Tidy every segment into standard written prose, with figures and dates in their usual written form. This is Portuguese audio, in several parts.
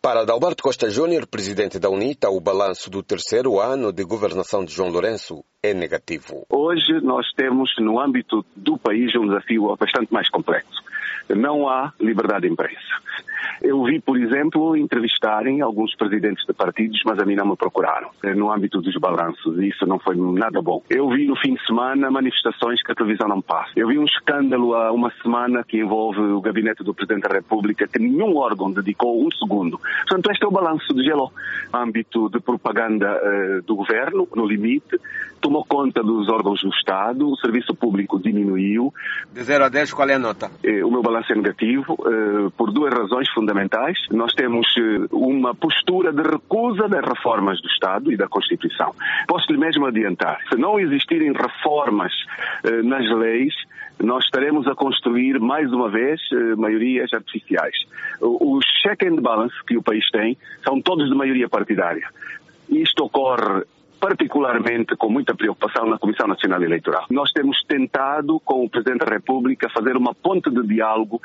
Para Adalberto Costa Júnior, presidente da UNITA, o balanço do terceiro ano de governação de João Lourenço é negativo. Hoje nós temos, no âmbito do país, um desafio bastante mais complexo. Não há liberdade de imprensa. Eu vi, por exemplo, entrevistarem alguns presidentes de partidos, mas a mim não me procuraram, no âmbito dos balanços, e isso não foi nada bom. Eu vi no fim de semana manifestações que a televisão não passa. Eu vi um escândalo há uma semana que envolve o gabinete do Presidente da República, que nenhum órgão dedicou um segundo. Portanto, este é o balanço de Geló. Âmbito de propaganda do governo, no limite, tomou conta dos órgãos do Estado, o serviço público diminuiu. De 0 a 10, qual é a nota? O meu balanço é negativo, por duas razões fundamentais. Nós temos uma postura de recusa das reformas do Estado e da Constituição. Posso-lhe mesmo adiantar, se não existirem reformas nas leis, nós estaremos a construir, mais uma vez, maiorias artificiais. Os check and balance que o país tem são todos de maioria partidária. Isto ocorre particularmente com muita preocupação na Comissão Nacional Eleitoral. Nós temos tentado, com o Presidente da República, fazer uma ponte de diálogo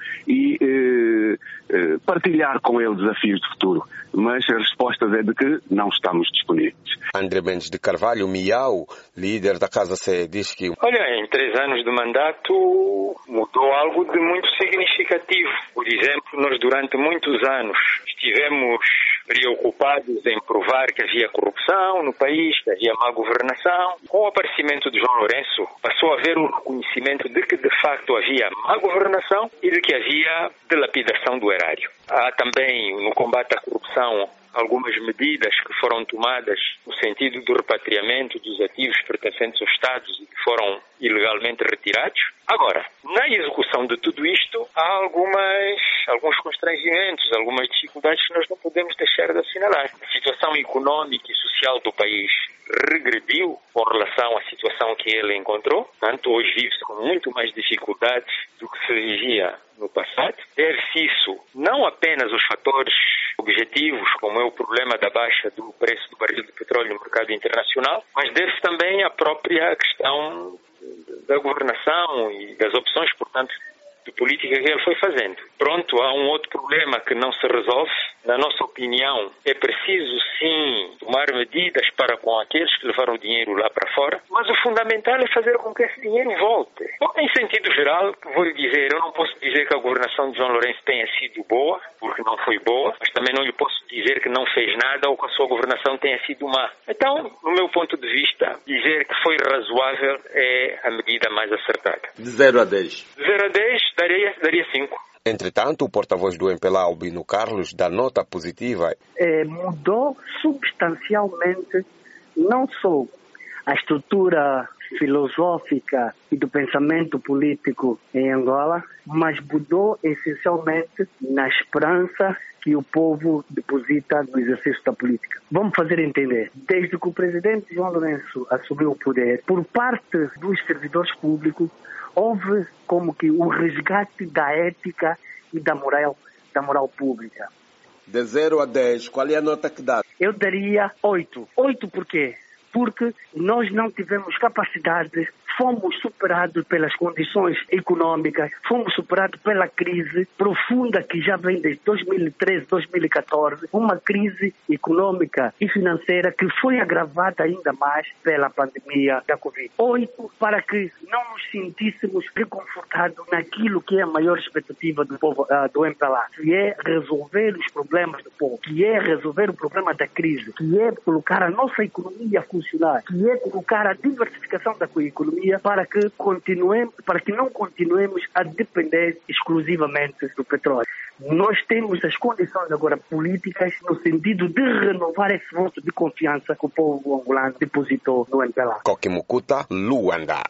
e partilhar com ele desafios de futuro. Mas as respostas é de que não estamos disponíveis. André Mendes de Carvalho, Miau, líder da Casa C, diz que... Olha, em 3 anos de mandato mudou algo de muito significativo. Por exemplo, nós durante muitos anos estivemos preocupados em provar que havia corrupção no país, que havia má governação. Com o aparecimento de João Lourenço, passou a haver um reconhecimento de que de facto havia má governação e de que havia dilapidação do erário. Há também no combate à corrupção algumas medidas que foram tomadas no sentido do repatriamento dos ativos pertencentes aos Estados e que foram ilegalmente retirados. Agora, na execução de tudo isto, há alguns constrangimentos, algumas dificuldades que nós não podemos deixar de assinalar. A situação económica e social do país regrediu com relação à situação que ele encontrou. Portanto, hoje vive-se com muito mais dificuldades do que se vivia no passado. Deve-se isso não apenas aos fatores objetivos, como é o problema da baixa do preço do barril de petróleo no mercado internacional, mas deve-se também à própria questão da governação e das opções, portanto, de política que ele foi fazendo. Pronto, há um outro problema que não se resolve. Na nossa opinião, é preciso sim tomar medidas para com aqueles que levaram o dinheiro lá para fora, mas o fundamental é fazer com que esse dinheiro volte. Bom, em sentido geral, vou-lhe dizer, eu não posso dizer que a governação de João Lourenço tenha sido boa, porque não foi boa, mas também não lhe posso dizer que não fez nada ou que a sua governação tenha sido má. Então, no meu ponto de vista, dizer que foi razoável é a medida mais acertada. De 0 a 10? De 0 a 10, daria 5. Entretanto, o porta-voz do MPLA, Albino Carlos, dá nota positiva. Mudou substancialmente não só a estrutura filosófica e do pensamento político em Angola, mas mudou essencialmente na esperança que o povo deposita no exercício da política. Vamos fazer entender. Desde que o presidente João Lourenço assumiu o poder, por parte dos servidores públicos, houve como que o resgate da ética e da moral pública. De 0 a 10, qual é a nota que dá? Eu daria 8. 8 por quê? Porque nós não tivemos capacidade, fomos superados pelas condições econômicas, fomos superados pela crise profunda que já vem desde 2013, 2014, uma crise econômica e financeira que foi agravada ainda mais pela pandemia da Covid. 8, para que não nos sentíssemos reconfortados naquilo que é a maior expectativa do povo do MPLA, que é resolver os problemas do povo, que é resolver o problema da crise, que é colocar a nossa economia a funcionar, que é colocar a diversificação da economia para que não continuemos a depender exclusivamente do petróleo. Nós temos as condições agora políticas no sentido de renovar esse voto de confiança que o povo angolano depositou no MPLA. Koki Mukuta, Luanda.